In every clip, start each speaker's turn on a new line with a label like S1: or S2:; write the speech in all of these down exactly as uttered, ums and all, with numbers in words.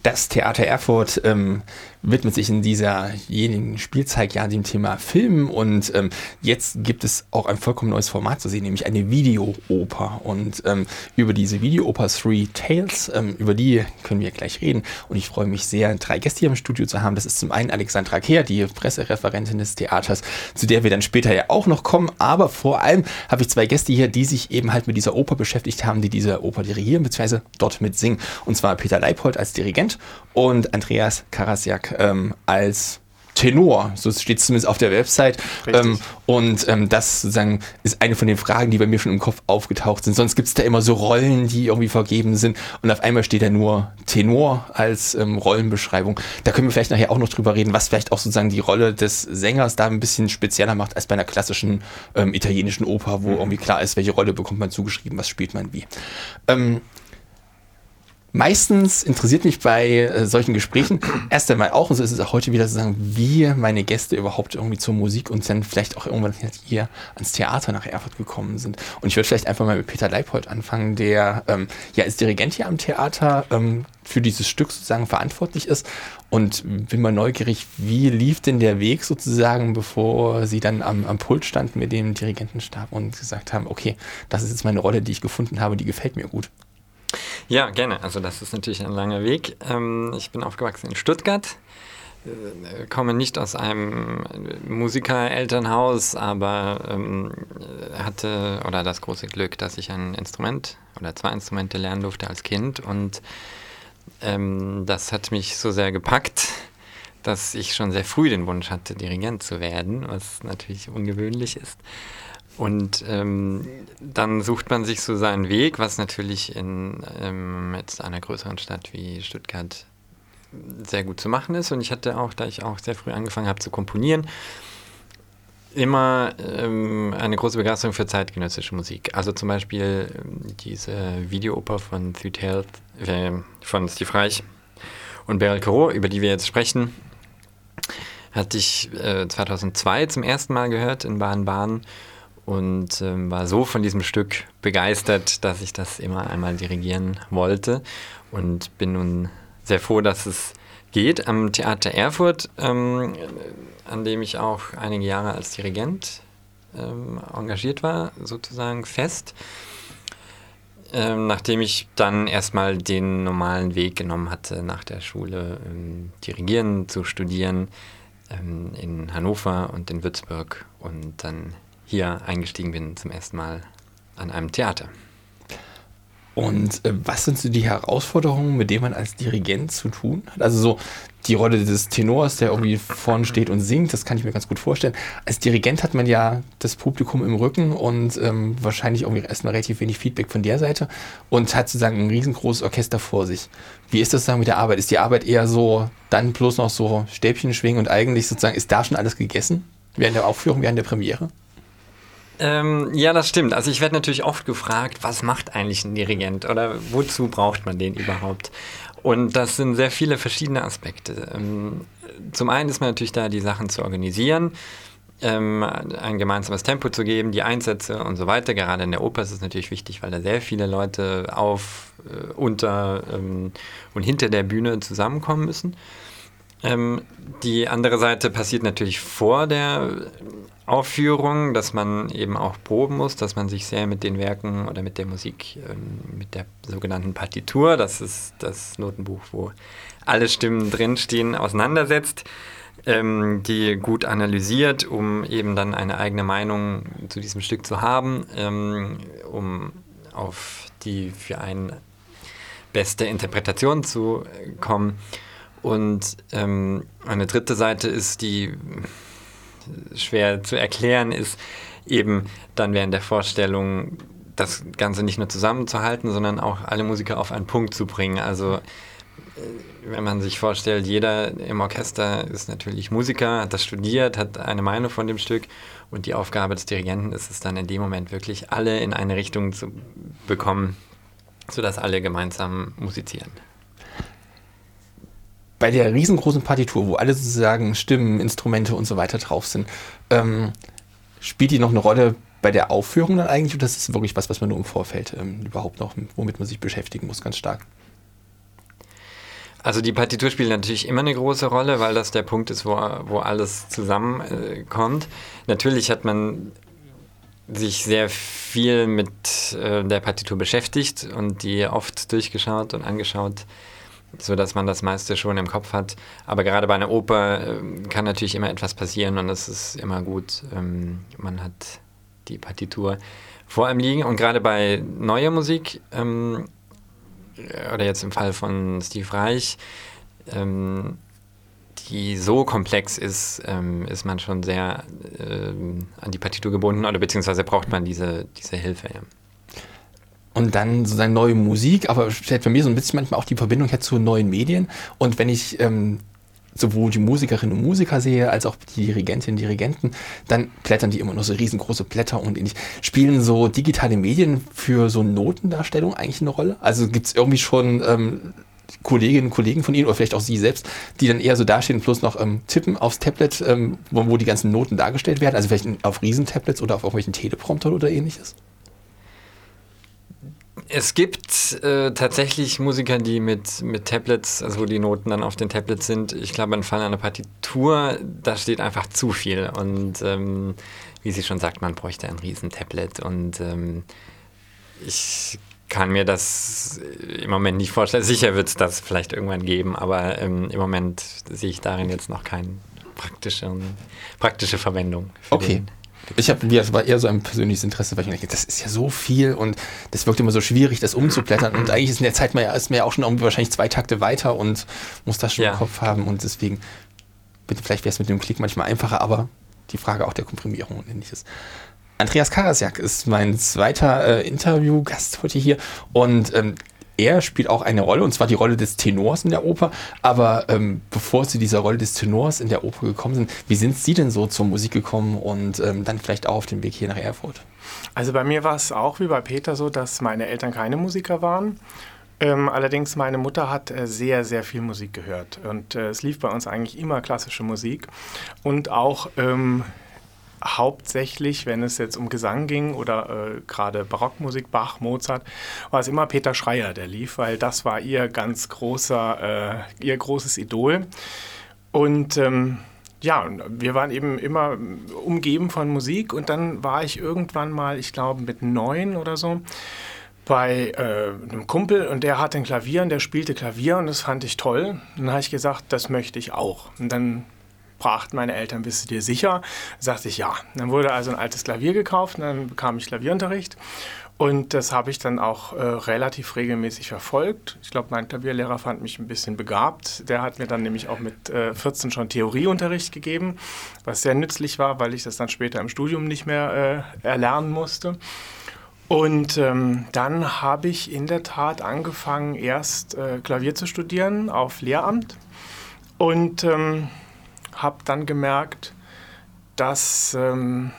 S1: Das Theater Erfurt ähm, widmet sich in dieser jenigen Spielzeit ja dem Thema Film und ähm, jetzt gibt es auch ein vollkommen neues Format zu sehen, nämlich eine Videooper. Und ähm, über diese Videooper Three Tales, ähm, über die können wir gleich reden. Und ich freue mich sehr, drei Gäste hier im Studio zu haben. Das ist zum einen Alexandra Kehr, die Pressereferentin des Theaters, zu der wir dann später ja auch noch kommen. Aber vor allem habe ich zwei Gäste hier, die sich eben halt mit dieser Oper beschäftigt haben, die diese Oper dirigieren, beziehungsweise dort mitsingen. Und zwar Peter Leipold als Dirigent und Andreas Karasiak ähm, als Tenor, so steht es zumindest auf der Website. Ähm, und ähm, das sozusagen ist eine von den Fragen, die bei mir schon im Kopf aufgetaucht sind. Sonst gibt es da immer so Rollen, die irgendwie vergeben sind und auf einmal steht da nur Tenor als ähm, Rollenbeschreibung. Da können wir vielleicht nachher auch noch drüber reden, was vielleicht auch sozusagen die Rolle des Sängers da ein bisschen spezieller macht als bei einer klassischen ähm, italienischen Oper, wo irgendwie klar ist, welche Rolle bekommt man zugeschrieben, was spielt man wie. Ähm, Meistens interessiert mich bei äh, solchen Gesprächen erst einmal auch, und so ist es auch heute wieder, zu sagen, wie meine Gäste überhaupt irgendwie zur Musik und dann vielleicht auch irgendwann hier ans Theater nach Erfurt gekommen sind. Und ich würde vielleicht einfach mal mit Peter Leipold anfangen, der ähm, ja als Dirigent hier am Theater ähm, für dieses Stück sozusagen verantwortlich ist. Und bin mal neugierig, wie lief denn der Weg sozusagen, bevor Sie dann am, am Pult standen mit dem Dirigentenstab und gesagt haben, okay, das ist jetzt meine Rolle, die ich gefunden habe, die gefällt mir gut.
S2: Ja, gerne. Also das ist natürlich ein langer Weg. Ähm, ich bin aufgewachsen in Stuttgart, äh, komme nicht aus einem Musiker-Elternhaus, aber ähm, hatte oder das große Glück, dass ich ein Instrument oder zwei Instrumente lernen durfte als Kind. Und ähm, das hat mich so sehr gepackt, dass ich schon sehr früh den Wunsch hatte, Dirigent zu werden, was natürlich ungewöhnlich ist. Und ähm, dann sucht man sich so seinen Weg, was natürlich in ähm, jetzt einer größeren Stadt wie Stuttgart sehr gut zu machen ist. Und ich hatte auch, da ich auch sehr früh angefangen habe zu komponieren, immer ähm, eine große Begeisterung für zeitgenössische Musik. Also zum Beispiel ähm, diese Videooper von Three Tales, äh, von Steve Reich und Beryl Corot, über die wir jetzt sprechen, hatte ich äh, zweitausendzwei zum ersten Mal gehört in Baden-Baden. Und ähm, war so von diesem Stück begeistert, dass ich das immer einmal dirigieren wollte und bin nun sehr froh, dass es geht. Am Theater Erfurt, ähm, an dem ich auch einige Jahre als Dirigent ähm, engagiert war, sozusagen fest, ähm, nachdem ich dann erstmal den normalen Weg genommen hatte, nach der Schule ähm, Dirigieren zu studieren, ähm, in Hannover und in Würzburg und dann hier eingestiegen bin zum ersten Mal an einem Theater.
S1: Und äh, was sind so die Herausforderungen, mit denen man als Dirigent zu tun hat? Also so die Rolle des Tenors, der irgendwie vorne steht und singt, das kann ich mir ganz gut vorstellen. Als Dirigent hat man ja das Publikum im Rücken und ähm, wahrscheinlich irgendwie erstmal relativ wenig Feedback von der Seite und hat sozusagen ein riesengroßes Orchester vor sich. Wie ist das dann mit der Arbeit? Ist die Arbeit eher so, dann bloß noch so Stäbchen schwingen und eigentlich sozusagen, ist da schon alles gegessen? Während der Aufführung, während der Premiere?
S2: Ähm, ja, das stimmt. Also ich werde natürlich oft gefragt, was macht eigentlich ein Dirigent oder wozu braucht man den überhaupt? Und das sind sehr viele verschiedene Aspekte. Ähm, zum einen ist man natürlich da, die Sachen zu organisieren, ähm, ein gemeinsames Tempo zu geben, die Einsätze und so weiter. Gerade in der Oper ist es natürlich wichtig, weil da sehr viele Leute auf, äh, unter ähm, und hinter der Bühne zusammenkommen müssen. Ähm, die andere Seite passiert natürlich vor der Aufführung, dass man eben auch proben muss, dass man sich sehr mit den Werken oder mit der Musik, ähm, mit der sogenannten Partitur, das ist das Notenbuch, wo alle Stimmen drinstehen, auseinandersetzt, ähm, die gut analysiert, um eben dann eine eigene Meinung zu diesem Stück zu haben, ähm, um auf die für einen beste Interpretation zu kommen. Und ähm, eine dritte Seite ist, die schwer zu erklären ist, eben dann während der Vorstellung das Ganze nicht nur zusammenzuhalten, sondern auch alle Musiker auf einen Punkt zu bringen. Also wenn man sich vorstellt, jeder im Orchester ist natürlich Musiker, hat das studiert, hat eine Meinung von dem Stück und die Aufgabe des Dirigenten ist es dann in dem Moment wirklich, alle in eine Richtung zu bekommen, sodass alle gemeinsam musizieren.
S1: Bei der riesengroßen Partitur, wo alle sozusagen Stimmen, Instrumente und so weiter drauf sind, ähm, spielt die noch eine Rolle bei der Aufführung dann eigentlich? Oder das ist wirklich was, was man nur im Vorfeld ähm, überhaupt noch, womit man sich beschäftigen muss, ganz stark?
S2: Also die Partitur spielt natürlich immer eine große Rolle, weil das der Punkt ist, wo, wo alles zusammenkommt. Äh, natürlich hat man sich sehr viel mit äh, der Partitur beschäftigt und die oft durchgeschaut und angeschaut, sodass man das meiste schon im Kopf hat. Aber gerade bei einer Oper äh, kann natürlich immer etwas passieren und es ist immer gut, ähm, man hat die Partitur vor einem liegen. Und gerade bei neuer Musik, ähm, oder jetzt im Fall von Steve Reich, ähm, die so komplex ist, ähm, ist man schon sehr ähm, an die Partitur gebunden oder beziehungsweise braucht man diese, diese Hilfe. Ja.
S1: Und dann sozusagen neue Musik, aber stellt bei mir so ein bisschen manchmal auch die Verbindung her zu neuen Medien. Und wenn ich ähm, sowohl die Musikerinnen und Musiker sehe, als auch die Dirigentinnen und Dirigenten, dann blättern die immer nur so riesengroße Blätter und ähnlich. Spielen so digitale Medien für so Notendarstellung eigentlich eine Rolle? Also gibt es irgendwie schon ähm, Kolleginnen und Kollegen von Ihnen oder vielleicht auch Sie selbst, die dann eher so dastehen und bloß noch ähm, tippen aufs Tablet, ähm, wo, wo die ganzen Noten dargestellt werden? Also vielleicht auf Riesentablets oder auf irgendwelchen Telepromptern oder ähnliches?
S2: Es gibt äh, tatsächlich Musiker, die mit, mit Tablets, also wo die Noten dann auf den Tablets sind, ich glaube, im Fall einer Partitur, da steht einfach zu viel. Und ähm, wie sie schon sagt, man bräuchte ein Riesen-Tablet. Und ähm, ich kann mir das im Moment nicht vorstellen. Sicher wird es das vielleicht irgendwann geben, aber ähm, im Moment sehe ich darin jetzt noch keine praktische, praktische Verwendung. Für
S1: okay.
S2: Den.
S1: Ich habe, das war eher so ein persönliches Interesse, weil ich mir denke, das ist ja so viel und das wirkt immer so schwierig, das umzublättern. Und eigentlich ist in der Zeit man ja, ist man ja auch schon irgendwie wahrscheinlich zwei Takte weiter und muss das schon
S2: ja.
S1: im Kopf haben. Und deswegen, bitte, vielleicht wäre es mit dem Klick manchmal einfacher, aber die Frage auch der Komprimierung und ähnliches. Andreas Karasjak ist mein zweiter äh, Interviewgast heute hier und ähm, er spielt auch eine Rolle, und zwar die Rolle des Tenors in der Oper. Aber ähm, bevor Sie dieser Rolle des Tenors in der Oper gekommen sind, wie sind Sie denn so zur Musik gekommen und ähm, dann vielleicht auch auf dem Weg hier nach Erfurt?
S3: Also bei mir war es auch wie bei Peter so, dass meine Eltern keine Musiker waren. Ähm, allerdings meine Mutter hat äh, sehr, sehr viel Musik gehört. Und äh, es lief bei uns eigentlich immer klassische Musik. Und auch ähm, hauptsächlich, wenn es jetzt um Gesang ging oder äh, gerade Barockmusik, Bach, Mozart, war es immer Peter Schreier, der lief, weil das war ihr ganz großer, äh, ihr großes Idol. Und ähm, ja, wir waren eben immer umgeben von Musik und dann war ich irgendwann mal, ich glaube mit neun oder so, bei äh, einem Kumpel und der hatte ein Klavier und der spielte Klavier und das fand ich toll. Und dann habe ich gesagt, das möchte ich auch. Und dann fragten meine Eltern, bist du dir sicher? Sagte ich ja. Dann wurde also ein altes Klavier gekauft und dann bekam ich Klavierunterricht. Und das habe ich dann auch äh, relativ regelmäßig verfolgt. Ich glaube, mein Klavierlehrer fand mich ein bisschen begabt. Der hat mir dann nämlich auch mit äh, vierzehn schon Theorieunterricht gegeben, was sehr nützlich war, weil ich das dann später im Studium nicht mehr äh, erlernen musste. Und ähm, dann habe ich in der Tat angefangen, erst äh, Klavier zu studieren auf Lehramt und ähm, habe dann gemerkt, dass ähm,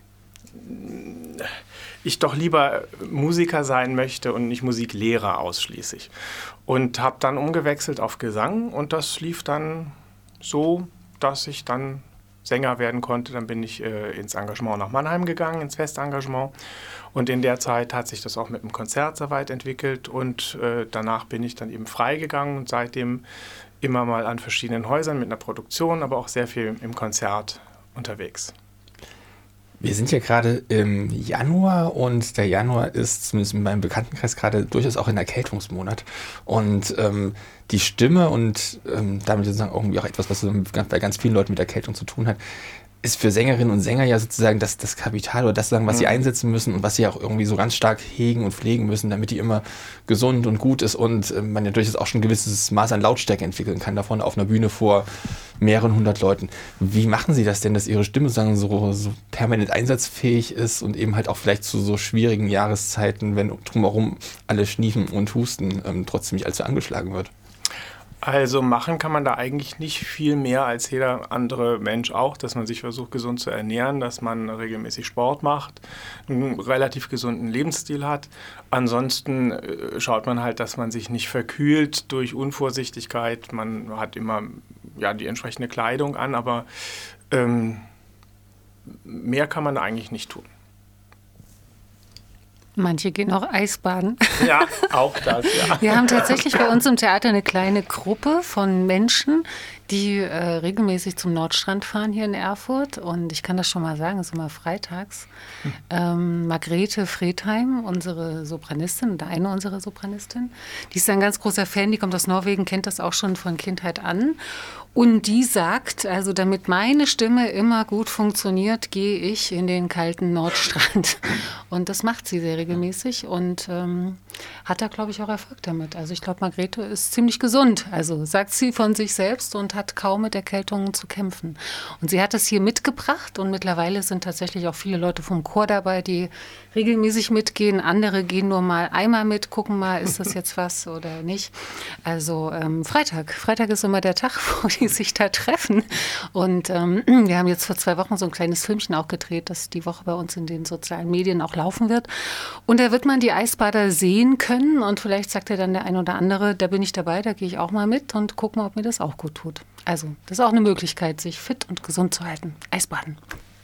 S3: ich doch lieber Musiker sein möchte und nicht Musiklehrer ausschließlich. Und habe dann umgewechselt auf Gesang und das lief dann so, dass ich dann Sänger werden konnte. Dann bin ich äh, ins Engagement nach Mannheim gegangen, ins Festengagement. Und in der Zeit hat sich das auch mit dem Konzert so weit entwickelt und äh, danach bin ich dann eben freigegangen und seitdem immer mal an verschiedenen Häusern mit einer Produktion, aber auch sehr viel im Konzert unterwegs.
S1: Wir sind ja gerade im Januar und der Januar ist zumindest in meinem Bekanntenkreis gerade durchaus auch ein Erkältungsmonat. Und ähm, die Stimme und ähm, damit sozusagen irgendwie auch etwas, was so bei ganz vielen Leuten mit Erkältung zu tun hat, ist für Sängerinnen und Sänger ja sozusagen das, das Kapital oder das, sagen, was sie einsetzen müssen und was sie auch irgendwie so ganz stark hegen und pflegen müssen, damit die immer gesund und gut ist und äh, man ja durchaus auch schon ein gewisses Maß an Lautstärke entwickeln kann, davon auf einer Bühne vor mehreren hundert Leuten. Wie machen Sie das denn, dass Ihre Stimme sozusagen so, so permanent einsatzfähig ist und eben halt auch vielleicht zu so schwierigen Jahreszeiten, wenn drumherum alle schniefen und husten, ähm, trotzdem nicht allzu angeschlagen wird?
S3: Also machen kann man da eigentlich nicht viel mehr als jeder andere Mensch auch, dass man sich versucht, gesund zu ernähren, dass man regelmäßig Sport macht, einen relativ gesunden Lebensstil hat. Ansonsten schaut man halt, dass man sich nicht verkühlt durch Unvorsichtigkeit. Man hat immer ja, die entsprechende Kleidung an, aber ähm, mehr kann man da eigentlich nicht tun.
S4: Manche gehen auch Eisbaden.
S3: Ja, auch das, ja.
S4: Wir haben tatsächlich bei uns im Theater eine kleine Gruppe von Menschen, die äh, regelmäßig zum Nordstrand fahren hier in Erfurt. Und ich kann das schon mal sagen, es ist immer freitags. Hm. Ähm, Margrethe Fredheim, unsere Sopranistin, oder eine unserer Sopranistin, die ist ein ganz großer Fan, die kommt aus Norwegen, kennt das auch schon von Kindheit an. Und die sagt, also damit meine Stimme immer gut funktioniert, gehe ich in den kalten Nordstrand. Und das macht sie sehr regelmäßig und ähm, hat da, glaube ich, auch Erfolg damit. Also ich glaube, Margrethe ist ziemlich gesund. Also sagt sie von sich selbst und hat kaum mit Erkältungen zu kämpfen. Und sie hat es hier mitgebracht und mittlerweile sind tatsächlich auch viele Leute vom Chor dabei, die regelmäßig mitgehen. Andere gehen nur mal einmal mit, gucken mal, ist das jetzt was oder nicht. Also ähm, Freitag. Freitag ist immer der Tag, wo die sich da treffen. Und ähm, wir haben jetzt vor zwei Wochen so ein kleines Filmchen auch gedreht, das die Woche bei uns in den sozialen Medien auch laufen wird. Und da wird man die Eisbader sehen können und vielleicht sagt ja dann der ein oder andere, da bin ich dabei, da gehe ich auch mal mit und gucke mal, ob mir das auch gut tut. Also das ist auch eine Möglichkeit, sich fit und gesund zu halten. Eisbaden.